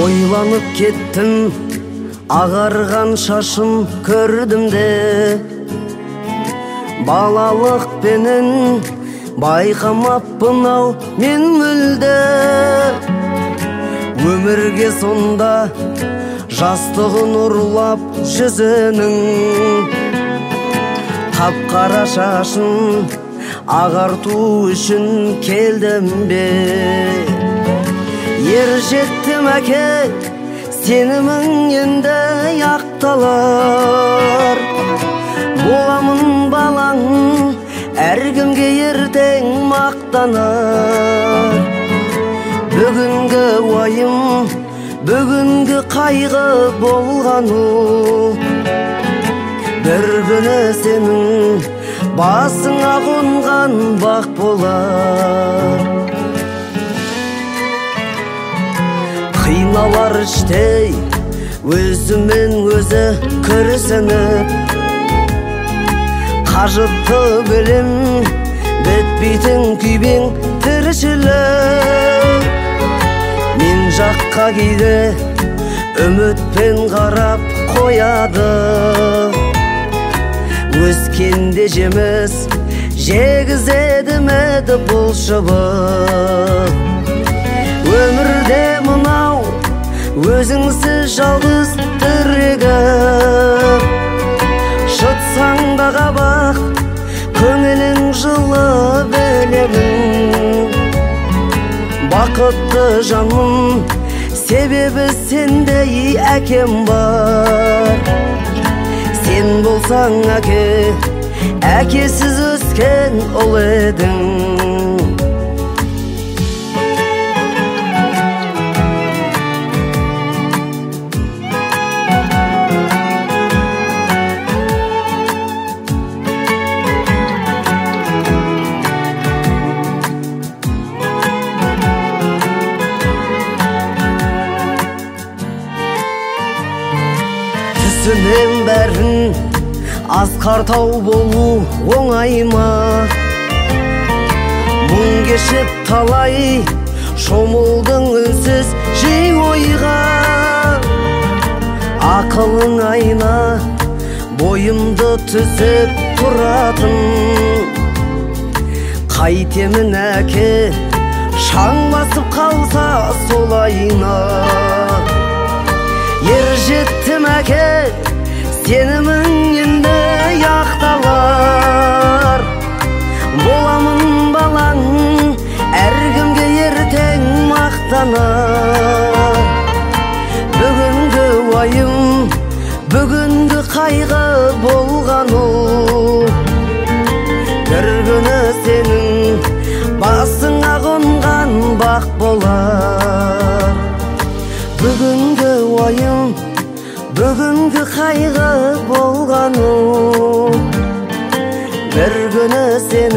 Ойланып кеттім, ағарған шашым көрдім де, балалықпенен байқамаппын ау мен мүлде. Өмірге сонда жастығын ұрлап жүзінің, қап-қара шашын ағарту үшін келдім бе. Ер жеттім әке, сенімің енді ақталар. Боламын балаң, әркімге ертең мақтанар. Бүгінгі уайым, бүгінгі қайғы болғану, бір күні сенің басыңа қонған бақ болар. Қиналар іштей өзімен өзі күрсініп, қажытты білім бітпейтін күйбең тіршілік. Мен жаққа кейде үмітпен қарап қояды, өскенде жеміс жегізеді меді бұл шыбық. Өмірде мынау өзіңсіз жалғыз тірегіп, шытсаң да қабақ көңілің жылы білемін. Бақытты жаным, себебі сендей әкем бар. Сен болсаң әке, әкесіз өскен ұл едің. Түсінен бәрін асқартау болу оңай ма? Мұң кешіп талай шомылдың үнсіз жей ойға. Ақылың айна бойымды түзеп тұратын, қайтемін әке шаң басып қалса сол айна. Ер жеттім әке, сенімің енді ақталар. Боламын балаң, әркімге ертең мақтанар. Бүгінгі уайым, бүгінгі қайғы болғану, бір күні сенің басыңа қонған бақ болар. Бүгінгі уайым, бүгінгі қайғы болғану, бір күні сен